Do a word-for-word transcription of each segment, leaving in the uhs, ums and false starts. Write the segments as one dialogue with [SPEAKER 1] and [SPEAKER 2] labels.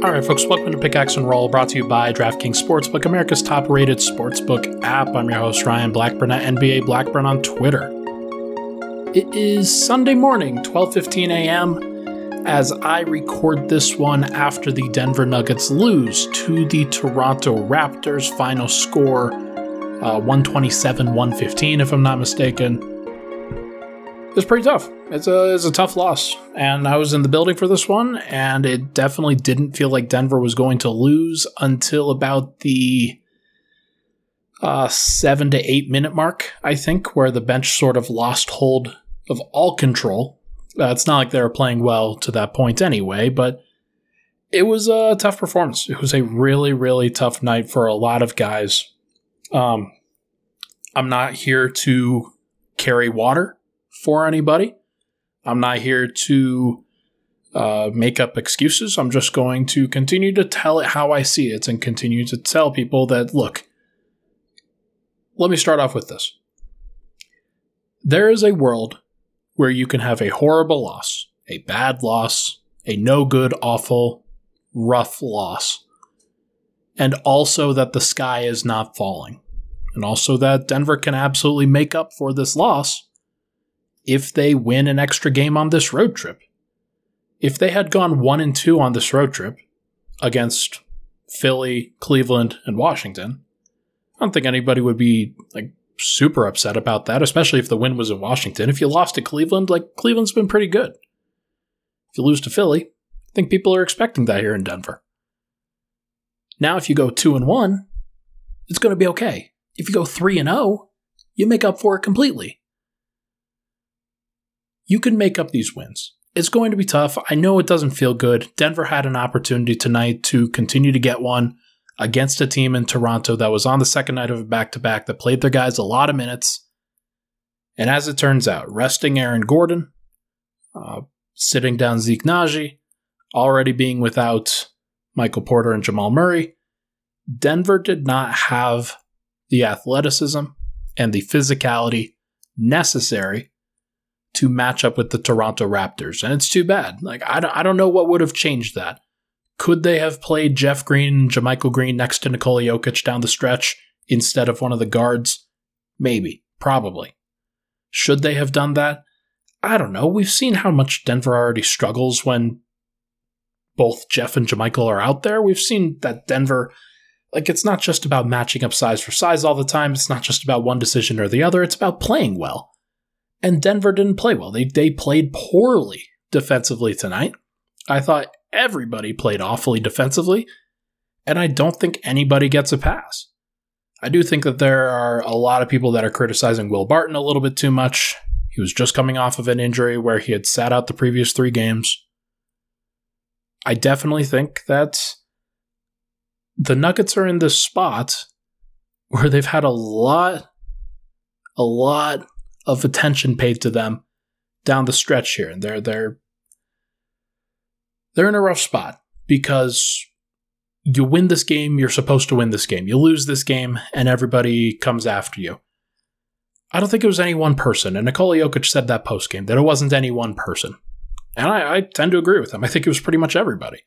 [SPEAKER 1] All right, folks, welcome to Pickaxe and Roll, brought to you by DraftKings Sportsbook, America's top-rated sportsbook app. I'm your host, Ryan Blackburn at N B A Blackburn on Twitter. It is Sunday morning, twelve fifteen a.m., as I record this one after the Denver Nuggets lose to the Toronto Raptors. Final score, uh, one twenty-seven to one fifteen, if I'm not mistaken. It was pretty tough. It's a, it's a tough loss, and I was in the building for this one, and it definitely didn't feel like Denver was going to lose until about the uh, seven to eight minute mark, I think, where the bench sort of lost hold of all control. Uh, it's not like they were playing well to that point anyway, but it was a tough performance. It was a really, really tough night for a lot of guys. Um, I'm not here to carry water for anybody. I'm not here to uh, make up excuses. I'm just going to continue to tell it how I see it and continue to tell people that, look, let me start off with this. There is a world where you can have a horrible loss, a bad loss, a no good, awful, rough loss, and also that the sky is not falling, and also that Denver can absolutely make up for this loss if they win an extra game on this road trip. If they had gone one and two on this road trip against Philly, Cleveland, and Washington, I don't think anybody would be like super upset about that, especially if the win was in Washington. If you lost to Cleveland, like Cleveland's been pretty good. If you lose to Philly, I think people are expecting that here in Denver. Now, if you go two and one, it's going to be okay. If you go three and zero, you make up for it completely. You can make up these wins. It's going to be tough. I know it doesn't feel good. Denver had an opportunity tonight to continue to get one against a team in Toronto that was on the second night of a back-to-back that played their guys a lot of minutes. And as it turns out, resting Aaron Gordon, uh, sitting down Zeke Naji, already being without Michael Porter and Jamal Murray, Denver did not have the athleticism and the physicality necessary to match up with the Toronto Raptors. And it's too bad. Like, I don't, I don't know what would have changed that. Could they have played Jeff Green and JaMychal Green next to Nikola Jokic down the stretch instead of one of the guards? Maybe. Probably. Should they have done that? I don't know. We've seen how much Denver already struggles when both Jeff and JaMychal are out there. We've seen that Denver, like, it's not just about matching up size for size all the time. It's not just about one decision or the other. It's about playing well. And Denver didn't play well. They they played poorly defensively tonight. I thought everybody played awfully defensively, and I don't think anybody gets a pass. I do think that there are a lot of people that are criticizing Will Barton a little bit too much. He was just coming off of an injury where he had sat out the previous three games. I definitely think that the Nuggets are in this spot where they've had a lot, a lot of attention paid to them down the stretch here. And they're they're they're in a rough spot because you win this game, you're supposed to win this game. You lose this game, and everybody comes after you. I don't think it was any one person, and Nikola Jokic said that post-game, that it wasn't any one person. And I, I tend to agree with him. I think it was pretty much everybody.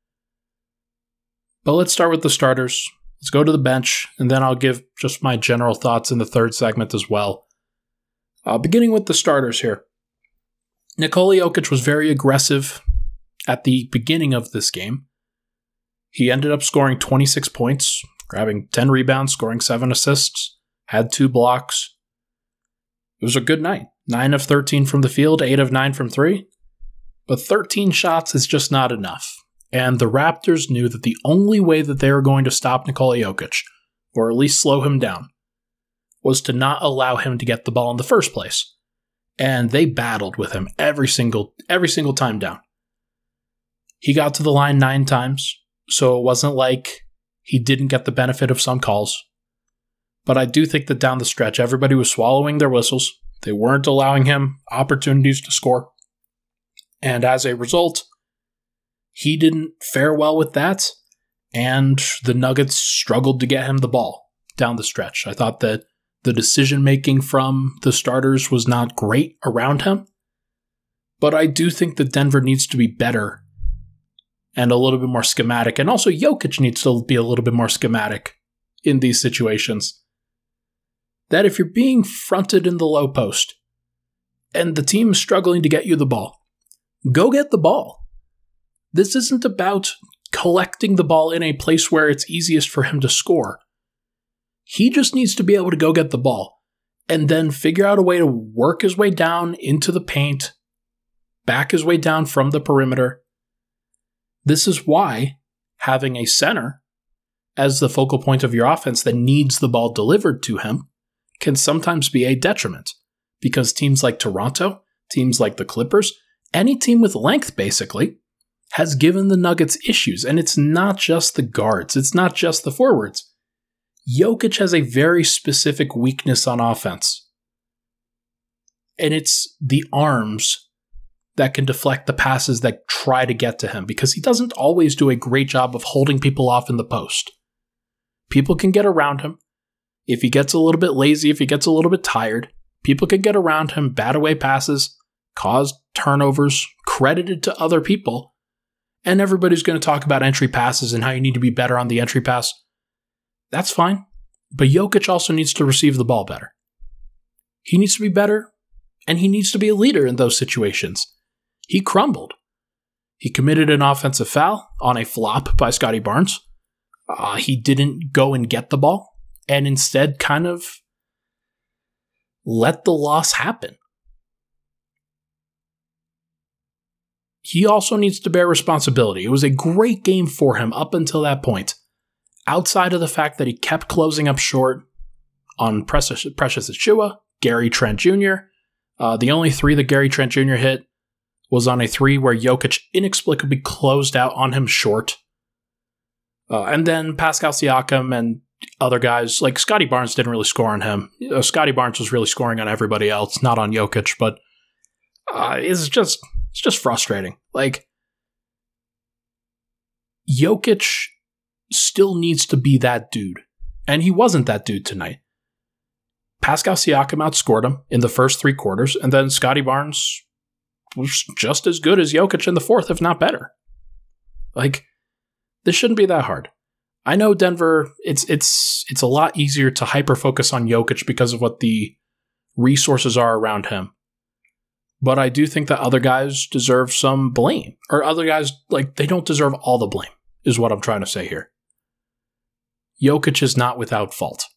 [SPEAKER 1] But let's start with the starters. Let's go to the bench, and then I'll give just my general thoughts in the third segment as well. Uh, beginning with the starters here. Nikola Jokic was very aggressive at the beginning of this game. He ended up scoring twenty-six points, grabbing ten rebounds, scoring seven assists, had two blocks. It was a good night. nine of thirteen from the field, eight of nine from three. But thirteen shots is just not enough. And the Raptors knew that the only way that they were going to stop Nikola Jokic, or at least slow him down, was to not allow him to get the ball in the first place. And they battled with him every single every single time down. He got to the line nine times, so it wasn't like he didn't get the benefit of some calls. But I do think that down the stretch, everybody was swallowing their whistles. They weren't allowing him opportunities to score. And as a result, he didn't fare well with that, and the Nuggets struggled to get him the ball down the stretch. I thought that the decision-making from the starters was not great around him, but I do think that Denver needs to be better and a little bit more schematic. And also Jokic needs to be a little bit more schematic in these situations. That if you're being fronted in the low post and the team is struggling to get you the ball, go get the ball. This isn't about collecting the ball in a place where it's easiest for him to score. He just needs to be able to go get the ball and then figure out a way to work his way down into the paint, back his way down from the perimeter. This is why having a center as the focal point of your offense that needs the ball delivered to him can sometimes be a detriment, because teams like Toronto, teams like the Clippers, any team with length basically, has given the Nuggets issues. And it's not just the guards, it's not just the forwards. Jokic has a very specific weakness on offense, and it's the arms that can deflect the passes that try to get to him, because he doesn't always do a great job of holding people off in the post. People can get around him. If he gets a little bit lazy, if he gets a little bit tired, people can get around him, bat away passes, cause turnovers, credited to other people, and everybody's going to talk about entry passes and how you need to be better on the entry pass. That's fine, but Jokic also needs to receive the ball better. He needs to be better, and he needs to be a leader in those situations. He crumbled. He committed an offensive foul on a flop by Scottie Barnes. Uh, he didn't go and get the ball, and instead kind of let the loss happen. He also needs to bear responsibility. It was a great game for him up until that point. Outside of the fact that he kept closing up short on Precious, Precious Achiuwa, Gary Trent Junior, uh, the only three that Gary Trent Junior hit was on a three where Jokic inexplicably closed out on him short. Uh, and then Pascal Siakam and other guys, like Scottie Barnes didn't really score on him. Uh, Scottie Barnes was really scoring on everybody else, not on Jokic, but uh, it's just it's just frustrating. Like, Jokic still needs to be that dude, and he wasn't that dude tonight. Pascal Siakam outscored him in the first three quarters, and then Scottie Barnes was just as good as Jokic in the fourth, if not better. Like, this shouldn't be that hard. I know Denver, it's it's it's a lot easier to hyper-focus on Jokic because of what the resources are around him. But I do think that other guys deserve some blame. Or other guys, like, they don't deserve all the blame, is what I'm trying to say here. Jokic is not without fault.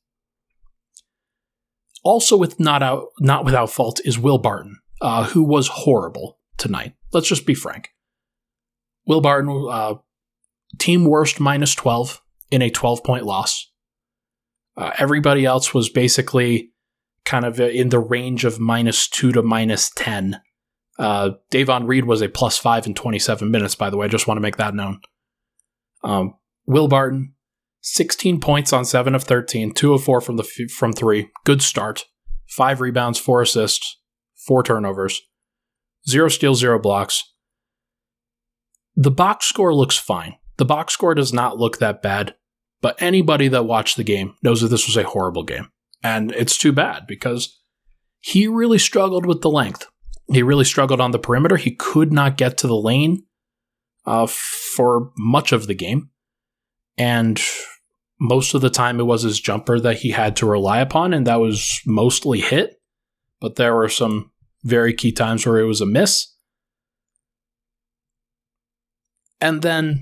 [SPEAKER 1] Also with not out, not without fault is Will Barton, uh, who was horrible tonight. Let's just be frank. Will Barton, uh, team worst minus twelve in a twelve-point loss. Uh, everybody else was basically kind of in the range of minus two to minus ten. Uh, Davon Reed was a plus five in twenty-seven minutes, by the way. I just want to make that known. Um, Will Barton, sixteen points on seven of thirteen, two of four from the f- from three. Good start. Five rebounds, four assists, four turnovers, zero steals, zero blocks. The box score looks fine. The box score does not look that bad, but anybody that watched the game knows that this was a horrible game. And it's too bad because he really struggled with the length. He really struggled on the perimeter. He could not get to the lane uh, for much of the game. And most of the time it was his jumper that he had to rely upon, and that was mostly hit. But there were some very key times where it was a miss. And then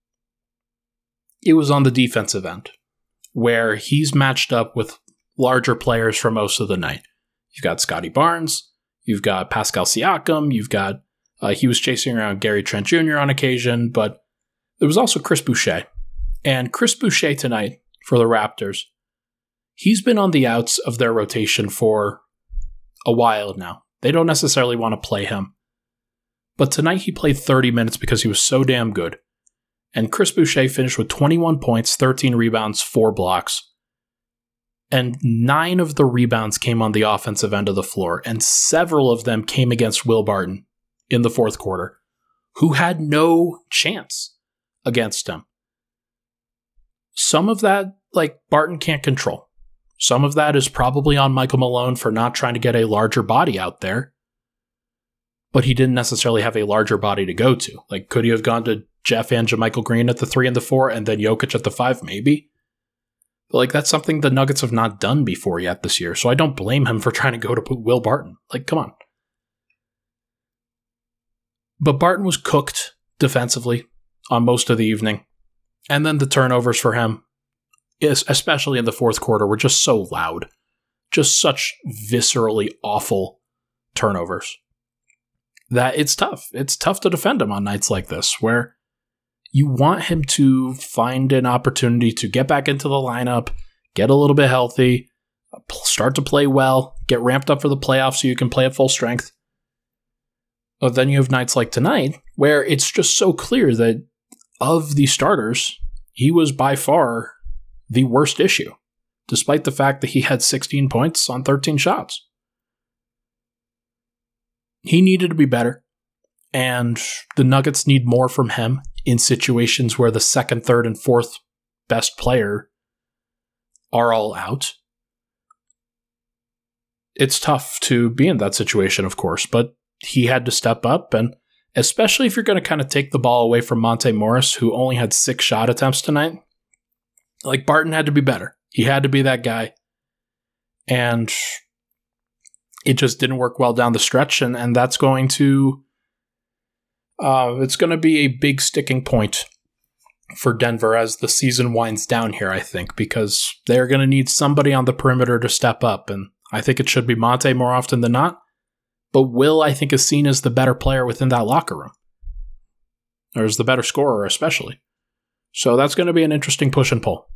[SPEAKER 1] it was on the defensive end, where he's matched up with larger players for most of the night. You've got Scottie Barnes, you've got Pascal Siakam, you've got, uh, he was chasing around Gary Trent Junior on occasion, but there was also Chris Boucher. And Chris Boucher tonight for the Raptors, he's been on the outs of their rotation for a while now. They don't necessarily want to play him. But tonight he played thirty minutes because he was so damn good. And Chris Boucher finished with twenty-one points, thirteen rebounds, four blocks. And nine of the rebounds came on the offensive end of the floor, and several of them came against Will Barton in the fourth quarter, who had no chance against him. Some of that, like, Barton can't control. Some of that is probably on Michael Malone for not trying to get a larger body out there. But he didn't necessarily have a larger body to go to. Like, could he have gone to Jeff and JaMychal Green at the three and the four, and then Jokic at the five, maybe. But like, that's something the Nuggets have not done before yet this year, so I don't blame him for trying to go to put Will Barton. Like, come on. But Barton was cooked defensively on most of the evening. And then the turnovers for him, especially in the fourth quarter, were just so loud. Just such viscerally awful turnovers that it's tough. It's tough to defend him on nights like this, where you want him to find an opportunity to get back into the lineup, get a little bit healthy, start to play well, get ramped up for the playoffs so you can play at full strength. But then you have nights like tonight where it's just so clear that of the starters, he was by far the worst issue, despite the fact that he had sixteen points on thirteen shots. He needed to be better, and the Nuggets need more from him in situations where the second, third, and fourth best player are all out. It's tough to be in that situation, of course, but he had to step up, and especially if you're going to kind of take the ball away from Monte Morris, who only had six shot attempts tonight, like Barton had to be better. He had to be that guy, and it just didn't work well down the stretch, and, and that's going to uh, it's going to be a big sticking point for Denver as the season winds down here, I think, because they're going to need somebody on the perimeter to step up, and I think it should be Monte more often than not. But Will, I think, is seen as the better player within that locker room, or as the better scorer, especially. So that's going to be an interesting push and pull.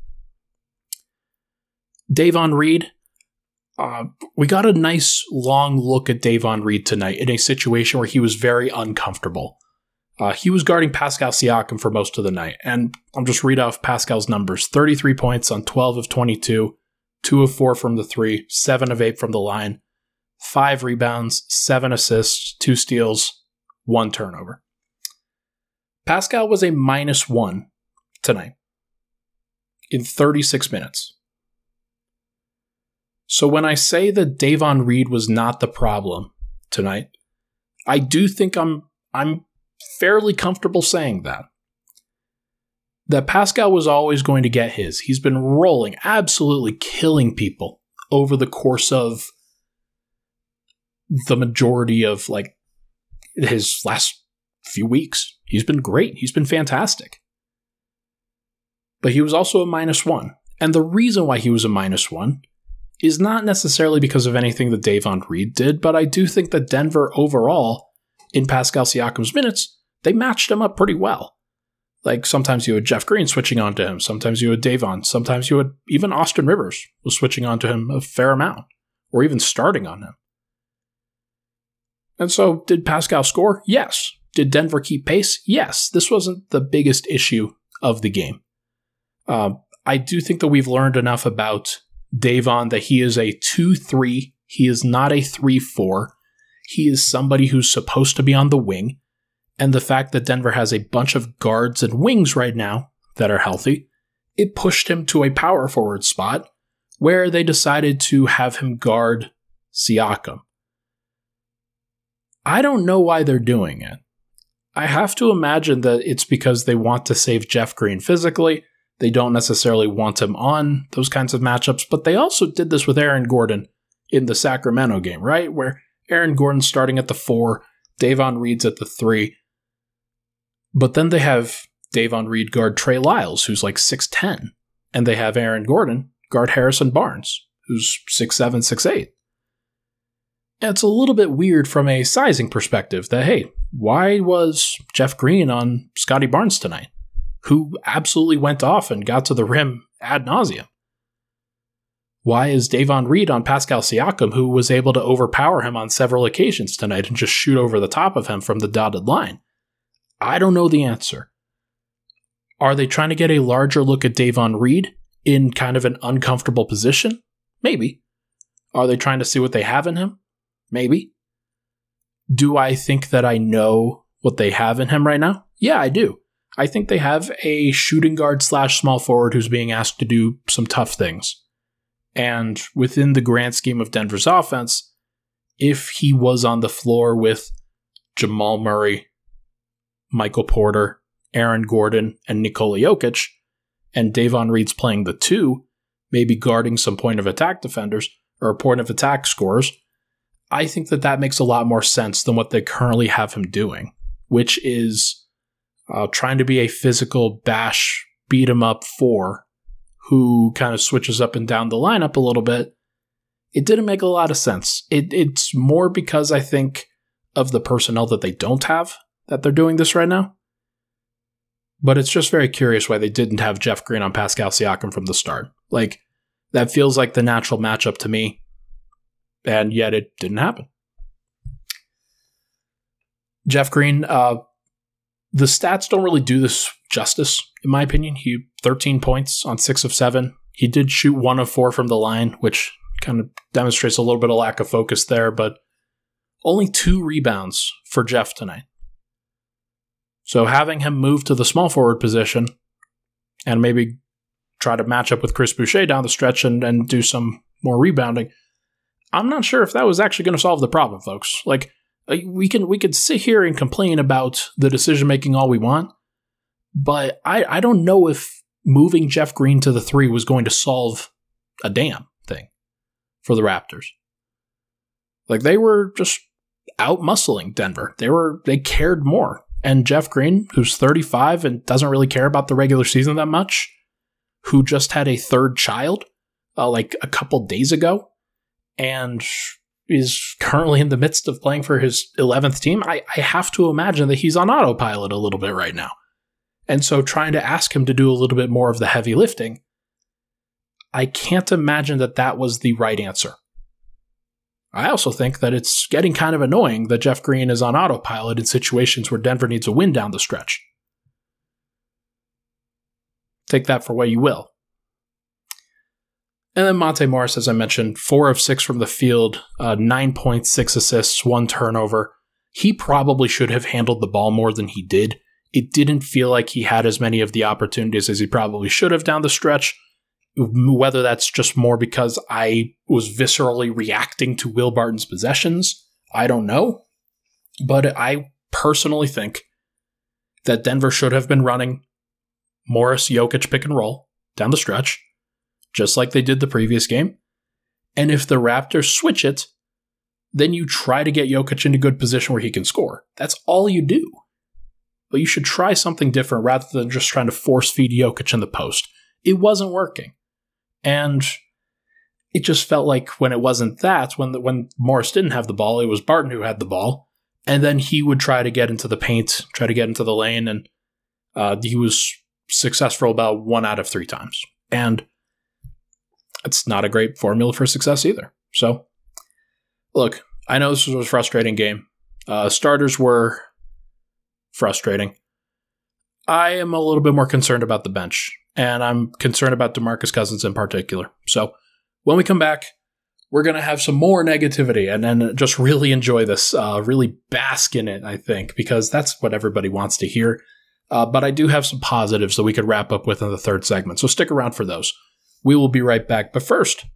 [SPEAKER 1] Davon Reed, uh, we got a nice long look at Davon Reed tonight in a situation where he was very uncomfortable. Uh, he was guarding Pascal Siakam for most of the night, and I'll just read off Pascal's numbers. thirty-three points on twelve of twenty-two, two of four from the three, seven of eight from the line, five rebounds, seven assists, two steals, one turnover. Pascal was a minus one tonight in thirty-six minutes. So when I say that Davon Reed was not the problem tonight, I do think I'm I'm fairly comfortable saying that. That Pascal was always going to get his. He's been rolling, absolutely killing people over the course of the majority of like his last few weeks. He's been great. He's been fantastic. But he was also a minus one. And the reason why he was a minus one is not necessarily because of anything that Davon Reed did, but I do think that Denver overall, in Pascal Siakam's minutes, they matched him up pretty well. Like sometimes you had Jeff Green switching on to him, sometimes you had Davon, sometimes you had even Austin Rivers was switching on to him a fair amount, or even starting on him. And so, did Pascal score? Yes. Did Denver keep pace? Yes. This wasn't the biggest issue of the game. Uh, I do think that we've learned enough about Davon that he is a two three. He is not a three four. He is somebody who's supposed to be on the wing. And the fact that Denver has a bunch of guards and wings right now that are healthy, it pushed him to a power forward spot where they decided to have him guard Siakam. I don't know why they're doing it. I have to imagine that it's because they want to save Jeff Green physically. They don't necessarily want him on those kinds of matchups, but they also did this with Aaron Gordon in the Sacramento game, right? Where Aaron Gordon's starting at the four, Davon Reed's at the three. But then they have Davon Reed guard Trey Lyles, who's like six ten, and they have Aaron Gordon guard Harrison Barnes, who's six seven, six eight. And it's a little bit weird from a sizing perspective that, hey, why was Jeff Green on Scotty Barnes tonight, who absolutely went off and got to the rim ad nauseum? Why is Davon Reed on Pascal Siakam, who was able to overpower him on several occasions tonight and just shoot over the top of him from the dotted line? I don't know the answer. Are they trying to get a larger look at Davon Reed in kind of an uncomfortable position? Maybe. Are they trying to see what they have in him? Maybe. Do I think that I know what they have in him right now? Yeah, I do. I think they have a shooting guard slash small forward who's being asked to do some tough things. And within the grand scheme of Denver's offense, if he was on the floor with Jamal Murray, Michael Porter, Aaron Gordon and Nikola Jokic, and Davon Reed's playing the two, maybe guarding some point of attack defenders or point of attack scorers, I think that that makes a lot more sense than what they currently have him doing, which is uh, trying to be a physical bash, beat him up four who kind of switches up and down the lineup a little bit. It didn't make a lot of sense. It, it's more because I think of the personnel that they don't have that they're doing this right now. But it's just very curious why they didn't have Jeff Green on Pascal Siakam from the start. Like, that feels like the natural matchup to me, and yet it didn't happen. Jeff Green, uh, the stats don't really do this justice, in my opinion. He thirteen points on six of seven. He did shoot one of four from the line, which kind of demonstrates a little bit of lack of focus there, but only two rebounds for Jeff tonight. So having him move to the small forward position and maybe try to match up with Chris Boucher down the stretch and, and do some more rebounding, I'm not sure if that was actually going to solve the problem, folks. Like, we can we could sit here and complain about the decision-making all we want, but I, I don't know if moving Jeff Green to the three was going to solve a damn thing for the Raptors. Like, they were just out-muscling Denver. They were they cared more. And Jeff Green, who's thirty-five and doesn't really care about the regular season that much, who just had a third child uh, like a couple days ago and is currently in the midst of playing for his eleventh team, I, I have to imagine that he's on autopilot a little bit right now. And so trying to ask him to do a little bit more of the heavy lifting, I can't imagine that that was the right answer. I also think that it's getting kind of annoying that Jeff Green is on autopilot in situations where Denver needs a win down the stretch. Take that for what you will. And then Monte Morris, as I mentioned, four of six from the field, uh, nine point six assists, one turnover. He probably should have handled the ball more than he did. It didn't feel like he had as many of the opportunities as he probably should have down the stretch. Whether that's just more because I was viscerally reacting to Will Barton's possessions, I don't know. But I personally think that Denver should have been running Morris Jokic pick and roll down the stretch, just like they did the previous game. And if the Raptors switch it, then you try to get Jokic into good position where he can score. That's all you do. But you should try something different rather than just trying to force feed Jokic in the post. It wasn't working. And it just felt like when it wasn't that, when the, when Morris didn't have the ball, it was Barton who had the ball. And then he would try to get into the paint, try to get into the lane, and uh, he was successful about one out of three times. And it's not a great formula for success either. So, look, I know this was a frustrating game. Uh, starters were frustrating. I am a little bit more concerned about the bench. And I'm concerned about DeMarcus Cousins in particular. So when we come back, we're going to have some more negativity and then just really enjoy this, uh, really bask in it, I think, because that's what everybody wants to hear. Uh, but I do have some positives that we could wrap up with in the third segment. So stick around for those. We will be right back. But first,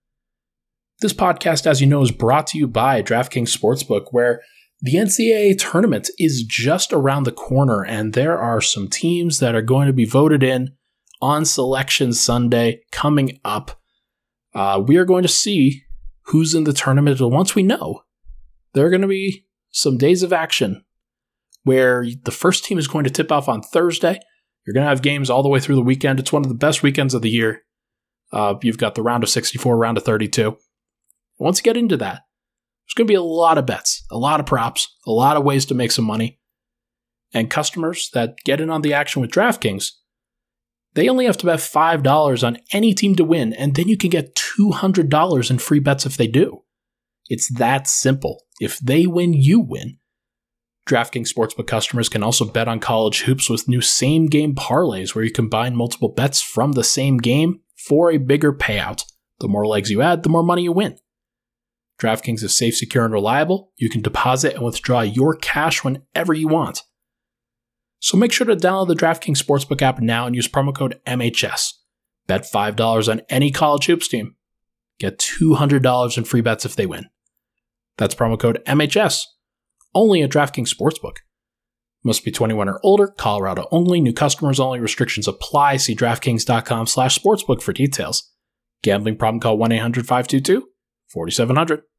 [SPEAKER 1] this podcast, as you know, is brought to you by DraftKings Sportsbook, where the N C double A tournament is just around the corner, and there are some teams that are going to be voted in on Selection Sunday coming up. Uh, we are going to see who's in the tournament. But once we know, there are going to be some days of action where the first team is going to tip off on Thursday. You're going to have games all the way through the weekend. It's one of the best weekends of the year. Uh, you've got the round of sixty-four, round of thirty-two. Once you get into that, there's going to be a lot of bets, a lot of props, a lot of ways to make some money. And customers that get in on the action with DraftKings, they only have to bet five dollars on any team to win, and then you can get two hundred dollars in free bets if they do. It's that simple. If they win, you win. DraftKings Sportsbook customers can also bet on college hoops with new same-game parlays where you combine multiple bets from the same game for a bigger payout. The more legs you add, the more money you win. DraftKings is safe, secure, and reliable. You can deposit and withdraw your cash whenever you want. So make sure to download the DraftKings Sportsbook app now and use promo code M H S. Bet five dollars on any college hoops team. Get two hundred dollars in free bets if they win. That's promo code M H S, only at DraftKings Sportsbook. Must be twenty-one or older, Colorado only, new customers only, restrictions apply. See DraftKings.com slash sportsbook for details. Gambling problem, call one eight hundred five two two four seven zero zero.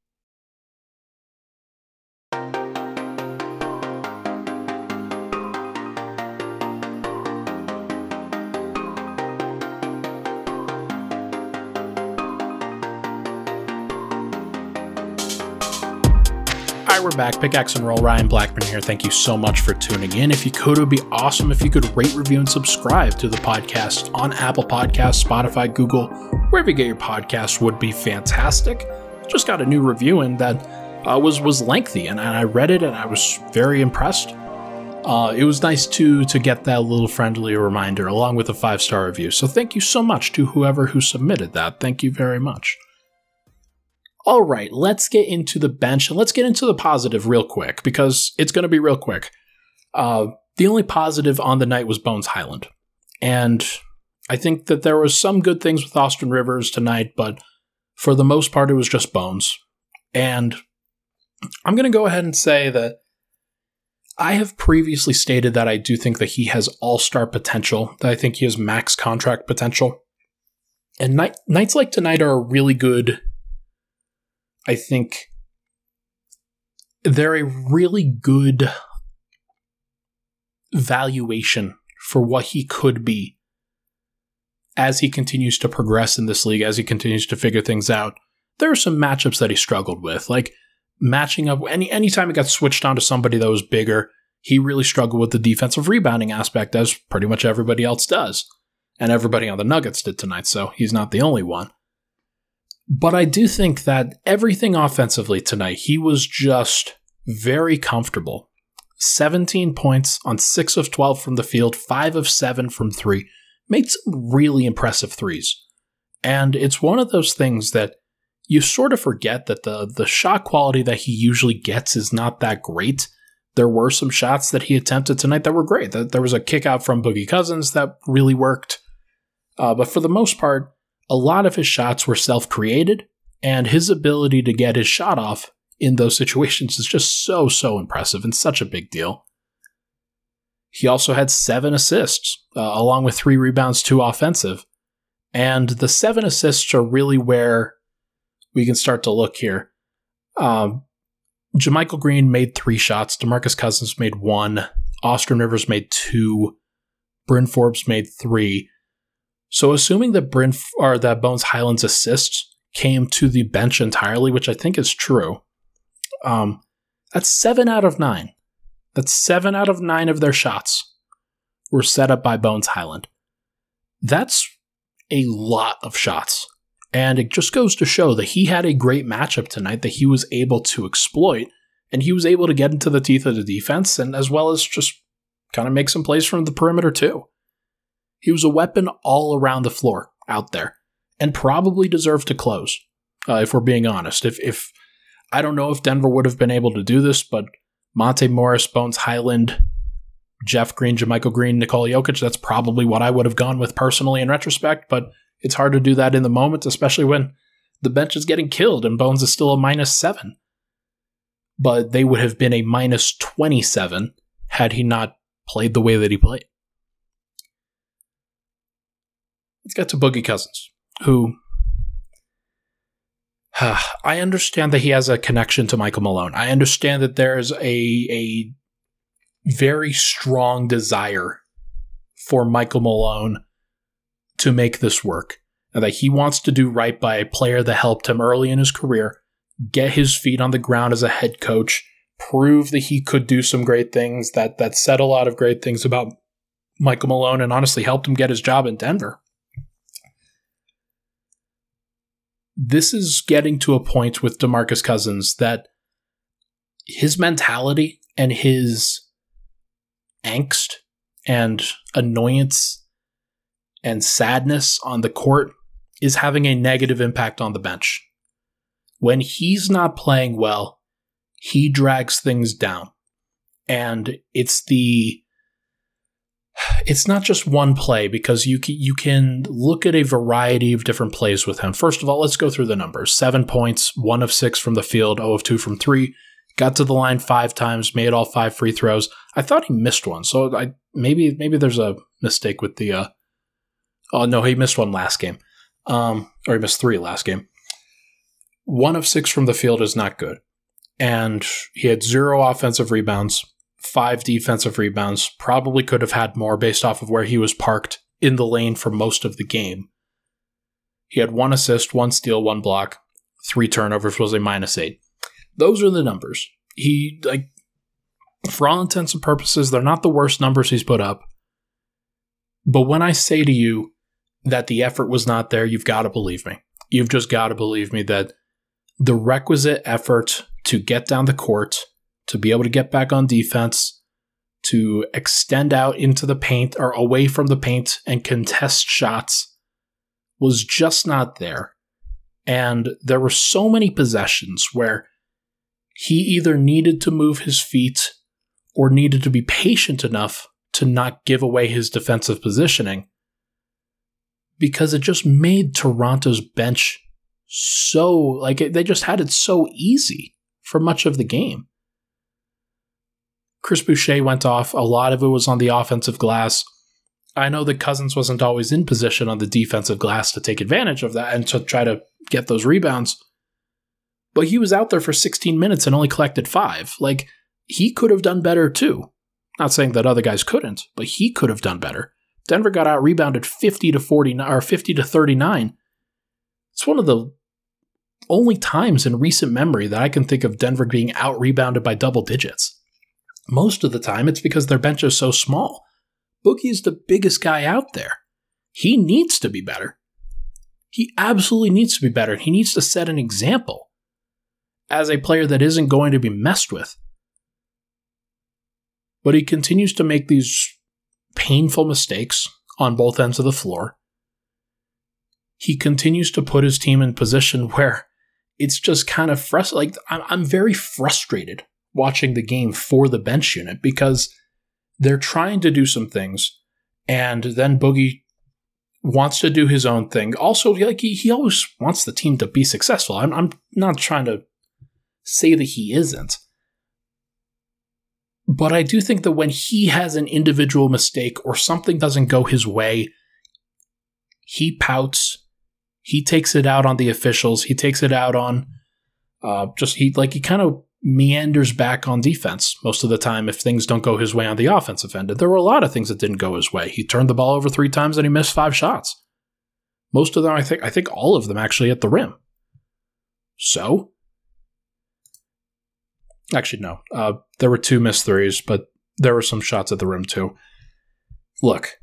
[SPEAKER 1] All right, we're back. Pickaxe and Roll. Ryan Blackburn here. Thank you so much for tuning in. If you could, it would be awesome if you could rate, review, and subscribe to the podcast on Apple Podcasts, Spotify, Google, wherever you get your podcasts would be fantastic. Just got a new review in that uh, was was lengthy, and, and I read it, and I was very impressed. Uh, it was nice to to get that little friendly reminder along with a five-star review. So thank you so much to whoever who submitted that. Thank you very much. All right, let's get into the bench, and let's get into the positive real quick, because it's going to be real quick. Uh, the only positive on the night was Bones Hyland. And I think that there was some good things with Austin Rivers tonight, but for the most part, it was just Bones. And I'm going to go ahead and say that I have previously stated that I do think that he has all-star potential, that I think he has max contract potential. And night, nights like tonight are a really good... I think they're a really good valuation for what he could be as he continues to progress in this league, as he continues to figure things out. There are some matchups that he struggled with, like matching up. Any anytime he got switched on to somebody that was bigger, he really struggled with the defensive rebounding aspect, as pretty much everybody else does. And everybody on the Nuggets did tonight, so he's not the only one. But I do think that everything offensively tonight, he was just very comfortable. seventeen points on six of twelve from the field, five of seven from three. Made some really impressive threes. And it's one of those things that you sort of forget that the, the shot quality that he usually gets is not that great. There were some shots that he attempted tonight that were great. There was a kick out from Boogie Cousins that really worked. Uh, but for the most part, a lot of his shots were self-created, and his ability to get his shot off in those situations is just so, so impressive and such a big deal. He also had seven assists, uh, along with three rebounds, two offensive. And the seven assists are really where we can start to look here. Um, JaMychal Green made three shots. DeMarcus Cousins made one. Austin Rivers made two. Bryn Forbes made three. So assuming that Bryn or that Bones Hyland's assists came to the bench entirely, which I think is true, um, that's seven out of nine. That's seven out of nine of their shots were set up by Bones Hyland. That's a lot of shots. And it just goes to show that he had a great matchup tonight that he was able to exploit, and he was able to get into the teeth of the defense, and as well as just kind of make some plays from the perimeter too. He was a weapon all around the floor out there, and probably deserved to close, uh, if we're being honest. If if I don't know if Denver would have been able to do this, but Monte Morris, Bones Hyland, Jeff Green, JaMychal Green, Nikola Jokic, that's probably what I would have gone with personally in retrospect, but it's hard to do that in the moment, especially when the bench is getting killed and Bones is still a minus seven. But they would have been a minus twenty-seven had he not played the way that he played. Let's get to Boogie Cousins, who uh, I understand that he has a connection to Michael Malone. I understand that there's a, a very strong desire for Michael Malone to make this work, and that he wants to do right by a player that helped him early in his career, get his feet on the ground as a head coach, prove that he could do some great things, that, that said a lot of great things about Michael Malone, and honestly helped him get his job in Denver. This is getting to a point with DeMarcus Cousins that his mentality and his angst and annoyance and sadness on the court is having a negative impact on the bench. When he's not playing well, he drags things down. And it's the It's not just one play, because you can, you can look at a variety of different plays with him. First of all, let's go through the numbers. Seven points, one of six from the field, zero of two from three. got to the line five times, made all five free throws. I thought he missed one, so I maybe maybe there's a mistake with the. Uh, oh no, he missed one last game, um, or he missed three last game. One of six from the field is not good, and he had zero offensive rebounds, five defensive rebounds. Probably could have had more based off of where he was parked in the lane for most of the game. He had one assist, one steal, one block, three turnovers, was a minus eight. Those are the numbers. He, like, for all intents and purposes, they're not the worst numbers he's put up. But when I say to you that the effort was not there, you've got to believe me. You've just got to believe me that the requisite effort to get down the court, to be able to get back on defense, to extend out into the paint or away from the paint and contest shots was just not there. And there were so many possessions where he either needed to move his feet or needed to be patient enough to not give away his defensive positioning, because it just made Toronto's bench so, like, they just had it so easy for much of the game. Chris Boucher went off. A lot of it was on the offensive glass. I know that Cousins wasn't always in position on the defensive glass to take advantage of that and to try to get those rebounds, but he was out there for sixteen minutes and only collected five. Like, he could have done better too. Not saying that other guys couldn't, but he could have done better. Denver got out rebounded fifty to forty-nine or fifty to thirty-nine. It's one of the only times in recent memory that I can think of Denver being out rebounded by double digits. Most of the time, it's because their bench is so small. Boogie is the biggest guy out there. He needs to be better. He absolutely needs to be better. He needs to set an example as a player that isn't going to be messed with. But he continues to make these painful mistakes on both ends of the floor. He continues to put his team in position where it's just kind of frustrating. Like, I'm very frustrated watching the game for the bench unit because they're trying to do some things, and then Boogie wants to do his own thing. Also, like he, he always wants the team to be successful. I'm, I'm not trying to say that he isn't. But I do think that when he has an individual mistake or something doesn't go his way, he pouts. He takes it out on the officials. He takes it out on uh, just he like he kind of meanders back on defense most of the time if things don't go his way on the offensive end. And there were a lot of things that didn't go his way. He turned the ball over three times and he missed five shots. Most of them, I think, I think all of them actually at the rim. So, actually, no. Uh, there were two missed threes, but there were some shots at the rim too. Look,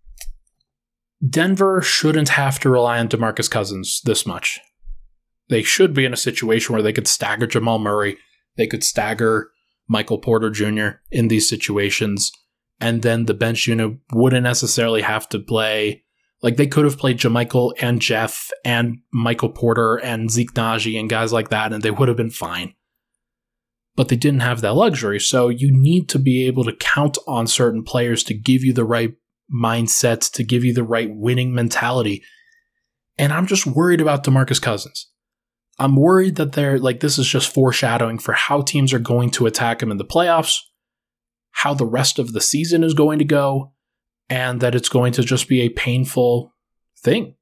[SPEAKER 1] Denver shouldn't have to rely on DeMarcus Cousins this much. They should be in a situation where they could stagger Jamal Murray. They could stagger Michael Porter Junior in these situations, and then the bench unit wouldn't necessarily have to play. Like, they could have played JaMychal and Jeff and Michael Porter and Zeke Naji and guys like that, and they would have been fine. But they didn't have that luxury, so you need to be able to count on certain players to give you the right mindset, to give you the right winning mentality. And I'm just worried about DeMarcus Cousins. I'm worried that they're like this is just foreshadowing for how teams are going to attack him in the playoffs, how the rest of the season is going to go, and that it's going to just be a painful thing.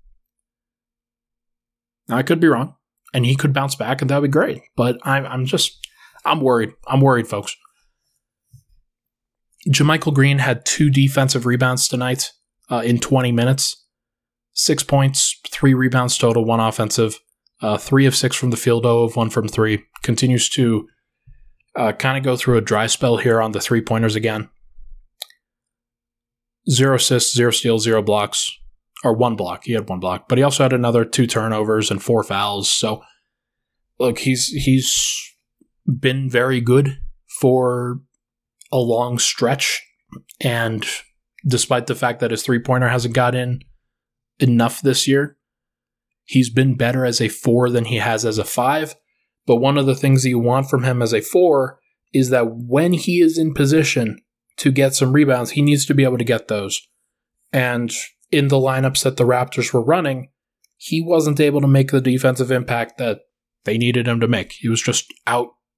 [SPEAKER 1] Now, I could be wrong, and he could bounce back, and that would be great. But I'm, I'm just, I'm worried. I'm worried, folks. JaMychal Green had two defensive rebounds tonight uh, in twenty minutes. Six points, three rebounds total, one offensive. Uh, three of six from the field, zero of one from three. Continues to uh, kind of go through a dry spell here on the three-pointers again. Zero assists, zero steals, zero blocks. Or one block. He had one block. But he also had another two turnovers and four fouls. So, look, he's he's been very good for a long stretch. And despite the fact that his three-pointer hasn't got in enough this year, he's been better as a four than he has as a five. But one of the things that you want from him as a four is that when he is in position to get some rebounds, he needs to be able to get those. And in the lineups that the Raptors were running, he wasn't able to make the defensive impact that they needed him to make. He was just out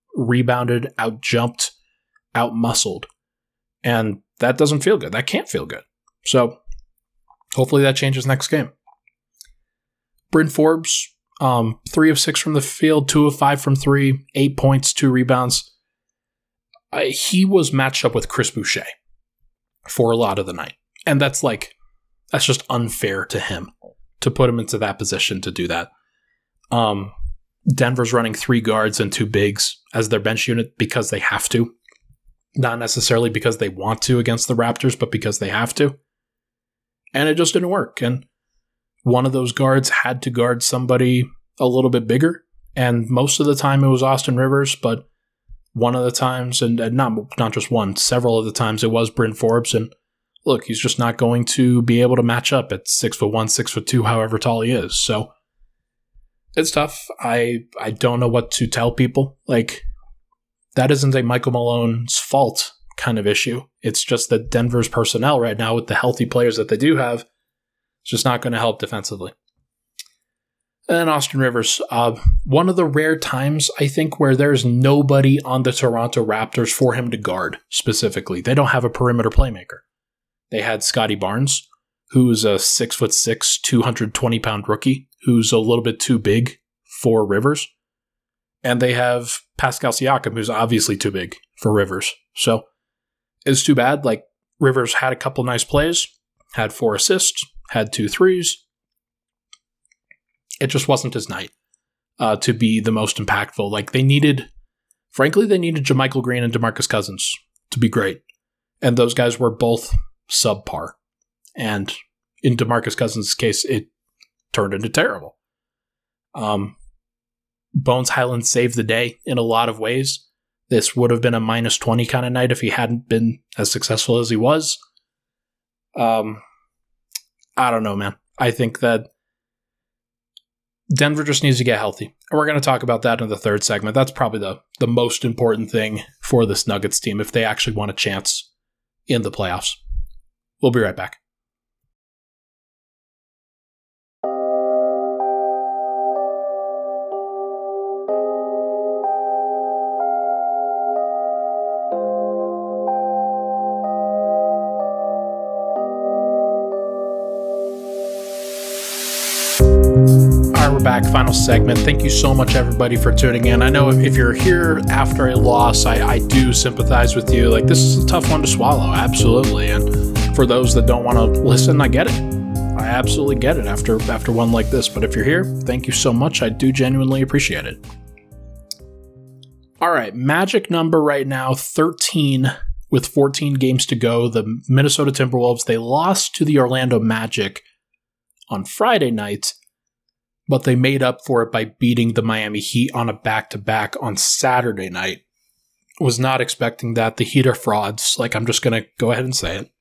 [SPEAKER 1] rebounded, out-jumped, out-muscled. And that doesn't feel good. That can't feel good. So hopefully that changes next game. Bryn Forbes, um, three of six from the field, two of five from three, eight points, two rebounds. Uh, he was matched up with Chris Boucher for a lot of the night. And that's like, that's just unfair to him to put him into that position to do that. Um, Denver's running three guards and two bigs as their bench unit because they have to. Not necessarily because they want to against the Raptors, but because they have to. And it just didn't work. And one of those guards had to guard somebody a little bit bigger. And most of the time it was Austin Rivers, but one of the times, and, and not, not just one, several of the times it was Bryn Forbes. And look, he's just not going to be able to match up at six foot one, six foot two, however tall he is. So it's tough. I I don't know what to tell people. Like, that isn't a Michael Malone's fault kind of issue. It's just that Denver's personnel right now, with the healthy players that they do have, is just not going to help defensively. And then Austin Rivers, uh, one of the rare times, I think, where there's nobody on the Toronto Raptors for him to guard specifically. They don't have a perimeter playmaker. They had Scotty Barnes, who's a six foot six, two hundred twenty pound rookie, who's a little bit too big for Rivers. And they have Pascal Siakam, who's obviously too big for Rivers. So it's too bad. Like, Rivers had a couple nice plays, had four assists, had two threes. It just wasn't his night uh, to be the most impactful. Like, they needed, frankly, they needed JaMychal Green and DeMarcus Cousins to be great. And those guys were both subpar. And in DeMarcus Cousins' case, it turned into terrible. Um, Bones Hyland saved the day in a lot of ways. This would have been a minus twenty kind of night if he hadn't been as successful as he was. Um, I don't know, man. I think that Denver just needs to get healthy. And we're going to talk about that in the third segment. That's probably the, the most important thing for this Nuggets team if they actually want a chance in the playoffs. We'll be right back. Back, final segment. Thank you so much, everybody, for tuning in. I know if, if you're here after a loss, I, I do sympathize with you. Like, this is a tough one to swallow, absolutely. And for those that don't want to listen, I get it. I absolutely get it after after one like this. But if you're here, thank you so much. I do genuinely appreciate it. All right, magic number right now, thirteen with fourteen games to go. The Minnesota Timberwolves, they lost to the Orlando Magic on Friday night, but they made up for it by beating the Miami Heat on a back-to-back on Saturday night. Was not expecting that. The Heat are frauds. Like, I'm just going to go ahead and say it.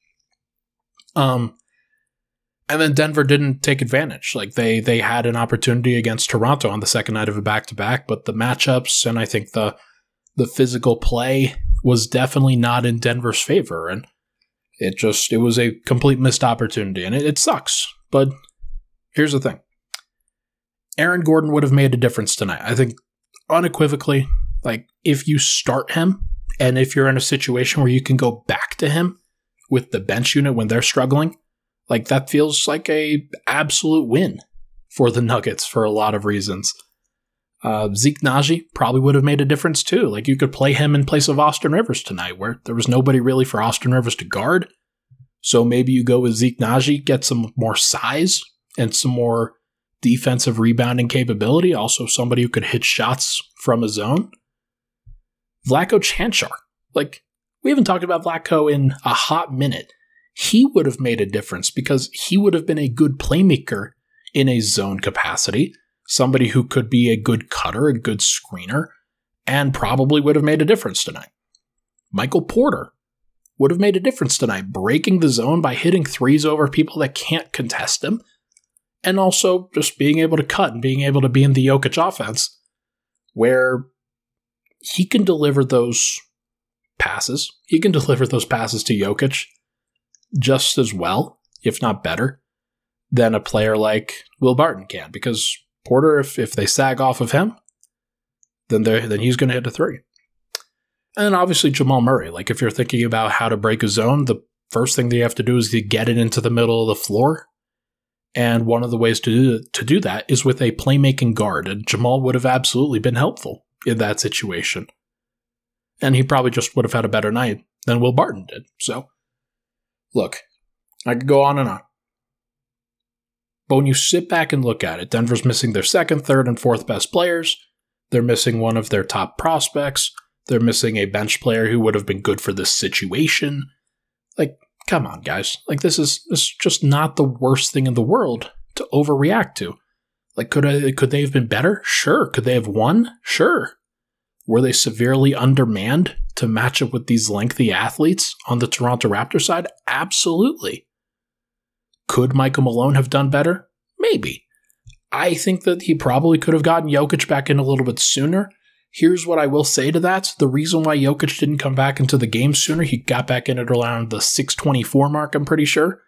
[SPEAKER 1] Um, and then Denver didn't take advantage. Like, they they had an opportunity against Toronto on the second night of a back-to-back, but the matchups and I think the the physical play was definitely not in Denver's favor. And it just, it was a complete missed opportunity. And it, it sucks. But here's the thing. Aaron Gordon would have made a difference tonight. I think unequivocally, like, if you start him and if you're in a situation where you can go back to him with the bench unit when they're struggling, like, that feels like a absolute win for the Nuggets for a lot of reasons. Uh, Zeke Naji probably would have made a difference too. Like, you could play him in place of Austin Rivers tonight where there was nobody really for Austin Rivers to guard. So maybe you go with Zeke Naji, get some more size and some more defensive rebounding capability. Also somebody who could hit shots from a zone. Vlatko Cancar. Like, we haven't talked about Vlatko in a hot minute. He would have made a difference because he would have been a good playmaker in a zone capacity. Somebody who could be a good cutter, a good screener, and probably would have made a difference tonight. Michael Porter would have made a difference tonight, breaking the zone by hitting threes over people that can't contest him. And also just being able to cut and being able to be in the Jokic offense where he can deliver those passes. He can deliver those passes to Jokic just as well, if not better, than a player like Will Barton can. Because Porter, if, if they sag off of him, then then he's going to hit a three. And then obviously Jamal Murray. Like if you're thinking about how to break a zone, the first thing that you have to do is to get it into the middle of the floor. And one of the ways to do, to do that is with a playmaking guard. And Jamal would have absolutely been helpful in that situation. And he probably just would have had a better night than Will Barton did. So, look, I could go on and on. But when you sit back and look at it, Denver's missing their second, third, and fourth best players. They're missing one of their top prospects. They're missing a bench player who would have been good for this situation. Like, come on, guys. Like, this is, this is just not the worst thing in the world to overreact to. Like, could I, could they have been better? Sure. Could they have won? Sure. Were they severely undermanned to match up with these lengthy athletes on the Toronto Raptors side? Absolutely. Could Michael Malone have done better? Maybe. I think that he probably could have gotten Jokic back in a little bit sooner. Here's what I will say to that. The reason why Jokic didn't come back into the game sooner, he got back in at around the six twenty-four mark, I'm pretty sure.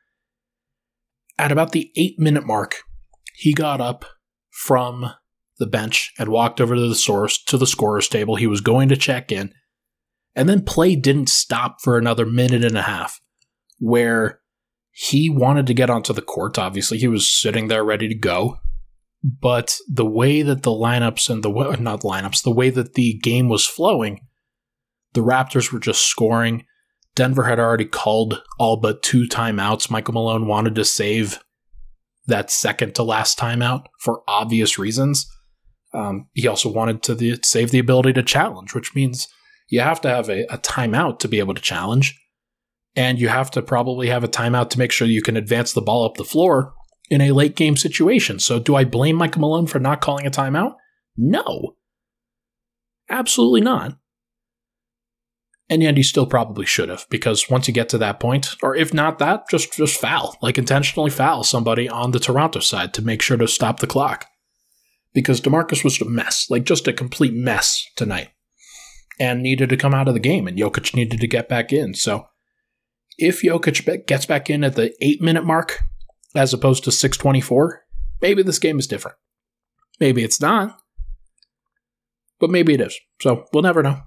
[SPEAKER 1] At about the eight minute mark, he got up from the bench and walked over to the source to the scorer's table. He was going to check in. And then play didn't stop for another minute and a half, where he wanted to get onto the court. Obviously, he was sitting there ready to go. But the way that the lineups and the, not lineups, the way that the game was flowing, the Raptors were just scoring. Denver had already called all but two timeouts. Michael Malone wanted to save that second to last timeout for obvious reasons. Um, he also wanted to the, save the ability to challenge, which means you have to have a, a timeout to be able to challenge. And you have to probably have a timeout to make sure you can advance the ball up the floor in a late game situation. So do I blame Michael Malone for not calling a timeout? No. Absolutely not. And yet he still probably should have, because once you get to that point, or if not that, just, just foul, like intentionally foul somebody on the Toronto side to make sure to stop the clock. Because DeMarcus was a mess, like just a complete mess tonight, and needed to come out of the game, and Jokic needed to get back in. So if Jokic gets back in at the eight minute mark, as opposed to six twenty-four, maybe this game is different. Maybe it's not, but maybe it is. So we'll never know.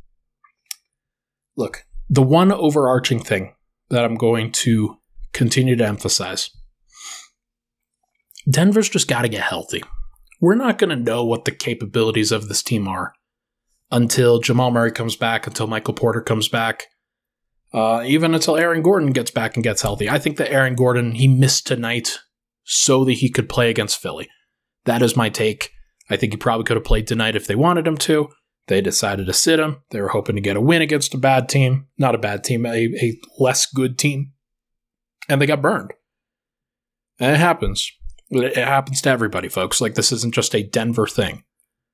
[SPEAKER 1] Look, the one overarching thing that I'm going to continue to emphasize, Denver's just got to get healthy. We're not going to know what the capabilities of this team are until Jamal Murray comes back, until Michael Porter comes back, uh, even until Aaron Gordon gets back and gets healthy. I think that Aaron Gordon, he missed tonight so that he could play against Philly. That is my take. I think he probably could have played tonight if they wanted him to. They decided to sit him. They were hoping to get a win against a bad team. Not a bad team, a, a less good team. And they got burned. And it happens. It happens to everybody, folks. Like, this isn't just a Denver thing.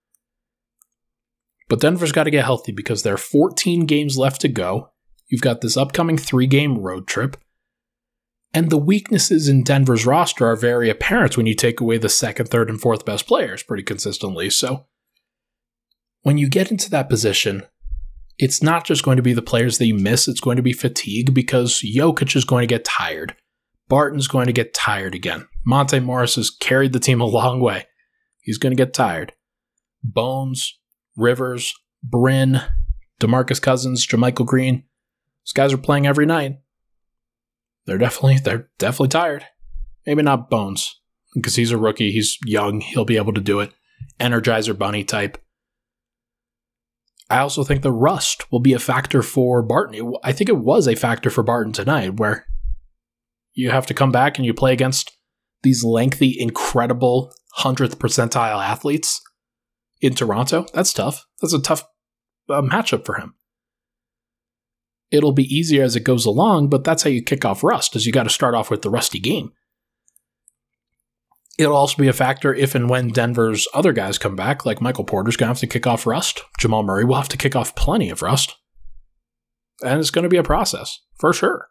[SPEAKER 1] But Denver's got to get healthy because there are fourteen games left to go. You've got this upcoming three-game road trip. And the weaknesses in Denver's roster are very apparent when you take away the second, third, and fourth best players pretty consistently. So when you get into that position, it's not just going to be the players that you miss. It's going to be fatigue because Jokic is going to get tired. Barton's going to get tired again. Monte Morris has carried the team a long way. He's going to get tired. Bones, Rivers, Bryn, DeMarcus Cousins, JaMychal Green. These guys are playing every night. They're definitely they're definitely tired. Maybe not Bones, because he's a rookie. He's young. He'll be able to do it. Energizer Bunny type. I also think the rust will be a factor for Barton. I think it was a factor for Barton tonight, where you have to come back and you play against these lengthy, incredible hundredth percentile athletes in Toronto. That's tough. That's a tough uh, matchup for him. It'll be easier as it goes along, but that's how you kick off rust, is you got to start off with the rusty game. It'll also be a factor if and when Denver's other guys come back, like Michael Porter's going to have to kick off rust. Jamal Murray will have to kick off plenty of rust. And it's going to be a process, for sure.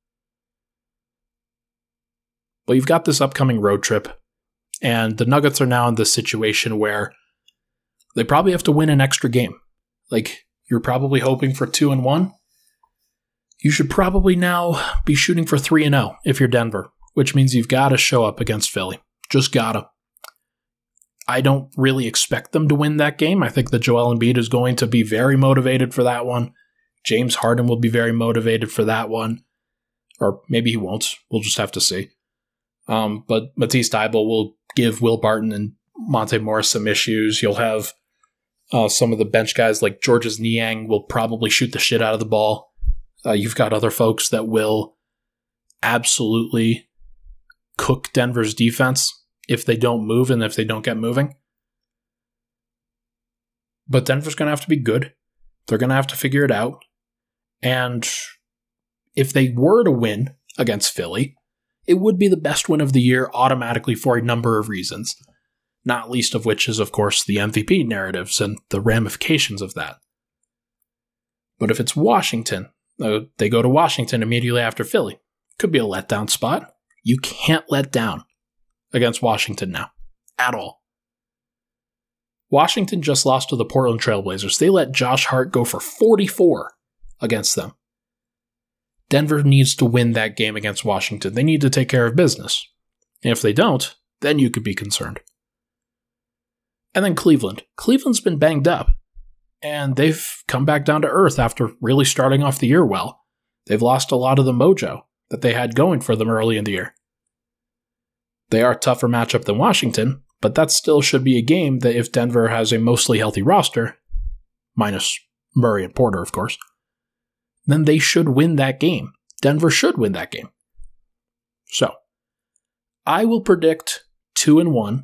[SPEAKER 1] But you've got this upcoming road trip, and the Nuggets are now in this situation where they probably have to win an extra game. Like, you're probably hoping for two and one. You should probably now be shooting for three and oh if you're Denver, which means you've got to show up against Philly. Just gotta. I don't really expect them to win that game. I think that Joel Embiid is going to be very motivated for that one. James Harden will be very motivated for that one. Or maybe he won't. We'll just have to see. Um, but Matisse Thybulle will give Will Barton and Monte Morris some issues. You'll have uh, some of the bench guys like Georges Niang will probably shoot the shit out of the ball. Uh, you've got other folks that will absolutely cook Denver's defense if they don't move and if they don't get moving. But Denver's going to have to be good. They're going to have to figure it out. And if they were to win against Philly, it would be the best win of the year automatically for a number of reasons, not least of which is, of course, the M V P narratives and the ramifications of that. But if it's Washington, uh, they go to Washington immediately after Philly. Could be a letdown spot. You can't let down against Washington now, at all. Washington just lost to the Portland Trailblazers. They let Josh Hart go for forty-four against them. Denver needs to win that game against Washington. They need to take care of business. And if they don't, then you could be concerned. And then Cleveland. Cleveland's been banged up, and they've come back down to earth after really starting off the year well. They've lost a lot of the mojo that they had going for them early in the year. They are a tougher matchup than Washington, but that still should be a game that if Denver has a mostly healthy roster, minus Murray and Porter, of course, then they should win that game. Denver should win that game. So, I will predict two and one.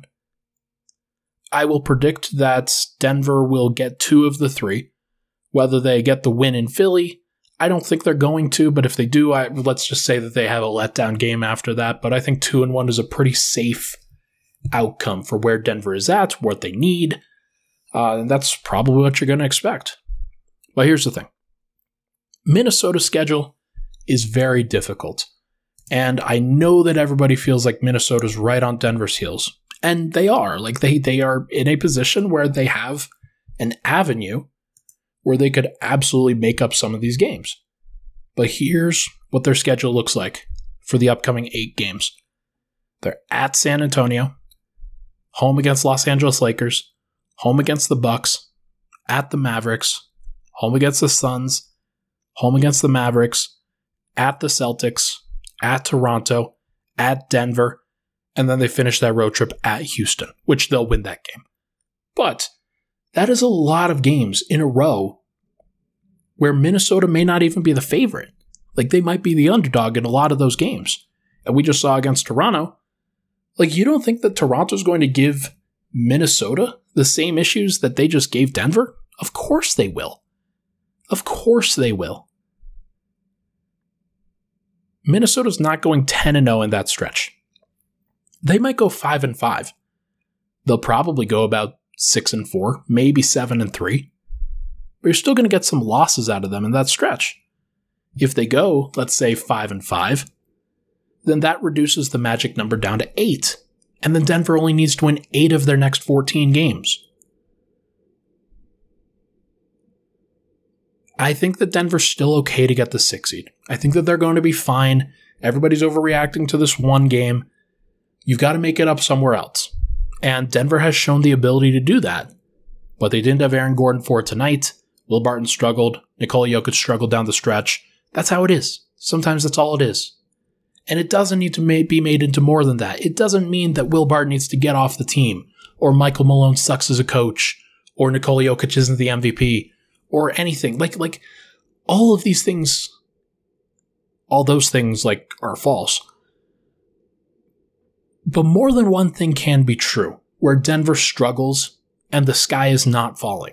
[SPEAKER 1] I will predict that Denver will get two of the three. Whether they get the win in Philly, I don't think they're going to, but if they do, I, let's just say that they have a letdown game after that. But I think two and one is a pretty safe outcome for where Denver is at, what they need. Uh, and that's probably what you're going to expect. But here's the thing. Minnesota's schedule is very difficult. And I know that everybody feels like Minnesota's right on Denver's heels. And they are. Like they, they are in a position where they have an avenue where they could absolutely make up some of these games. But here's what their schedule looks like for the upcoming eight games. They're at San Antonio, home against Los Angeles Lakers, home against the Bucks, at the Mavericks, home against the Suns, home against the Mavericks, at the Celtics, at Toronto, at Denver, and then they finish that road trip at Houston, which they'll win that game. But that is a lot of games in a row where Minnesota may not even be the favorite. Like, they might be the underdog in a lot of those games. And we just saw against Toronto. Like, you don't think that Toronto's going to give Minnesota the same issues that they just gave Denver? Of course they will. Of course they will. Minnesota's not going ten and oh in that stretch. They might go five and five. They'll probably go about six and four, maybe seven and three. But you're still going to get some losses out of them in that stretch. If they go, let's say five and five, then that reduces the magic number down to eight. And then Denver only needs to win eight of their next fourteen games. I think that Denver's still okay to get the six seed. I think that they're going to be fine. Everybody's overreacting to this one game. You've got to make it up somewhere else. And Denver has shown the ability to do that. But they didn't have Aaron Gordon for tonight. Will Barton struggled. Nikola Jokic struggled down the stretch. That's how it is. Sometimes that's all it is. And it doesn't need to be made into more than that. It doesn't mean that Will Barton needs to get off the team, or Michael Malone sucks as a coach, or Nikola Jokic isn't the M V P, or anything. Like, like all of these things, all those things, like, are false. But more than one thing can be true, where Denver struggles and the sky is not falling.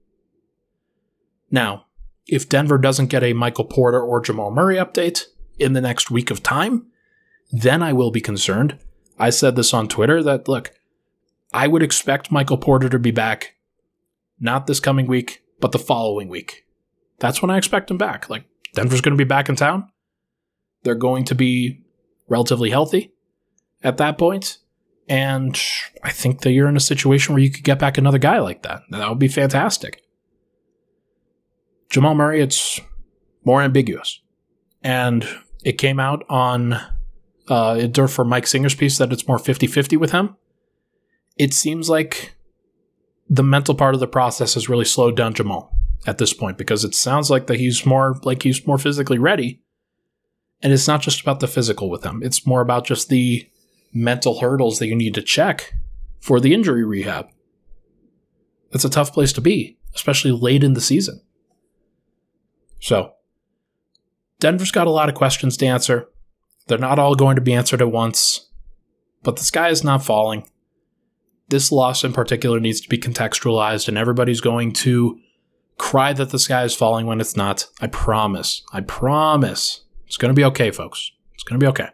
[SPEAKER 1] Now, if Denver doesn't get a Michael Porter or Jamal Murray update in the next week of time, then I will be concerned. I said this on Twitter that, look, I would expect Michael Porter to be back, not this coming week, but the following week. That's when I expect him back. Like, Denver's going to be back in town. They're going to be relatively healthy at that point, and I think that you're in a situation where you could get back another guy like that. That would be fantastic. Jamal Murray, it's more ambiguous. And it came out on, uh, for Mike Singer's piece that it's more fifty-fifty with him. it seems like the mental part of the process has really slowed down Jamal at this point, because it sounds like that he's more like he's more physically ready. And it's not just about the physical with him. It's more about just the mental hurdles that you need to check for the injury rehab. It's a tough place to be, especially late in the season. So, Denver's got a lot of questions to answer. They're not all going to be answered at once, but the sky is not falling. This loss in particular needs to be contextualized, and everybody's going to cry that the sky is falling when it's not. I promise. I promise. It's going to be okay, folks. It's going to be okay.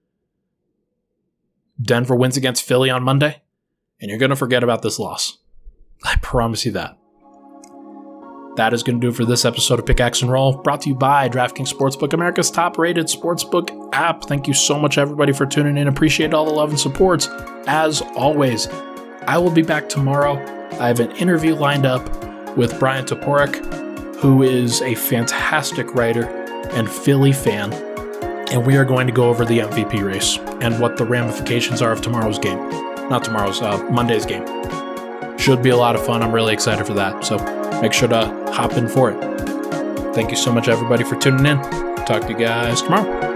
[SPEAKER 1] Denver wins against Philly on Monday, and you're going to forget about this loss. I promise you that. That is going to do it for this episode of Pickaxe and Roll, brought to you by DraftKings Sportsbook, America's top-rated sportsbook app. Thank you so much, everybody, for tuning in. Appreciate all the love and support. As always, I will be back tomorrow. I have an interview lined up with Brian Toporek, who is a fantastic writer and Philly fan, and we are going to go over the M V P race and what the ramifications are of tomorrow's game. Not tomorrow's, uh, Monday's game. Should be a lot of fun. I'm really excited for that, so make sure to hop in for it. Thank you so much, everybody, for tuning in. Talk to you guys tomorrow.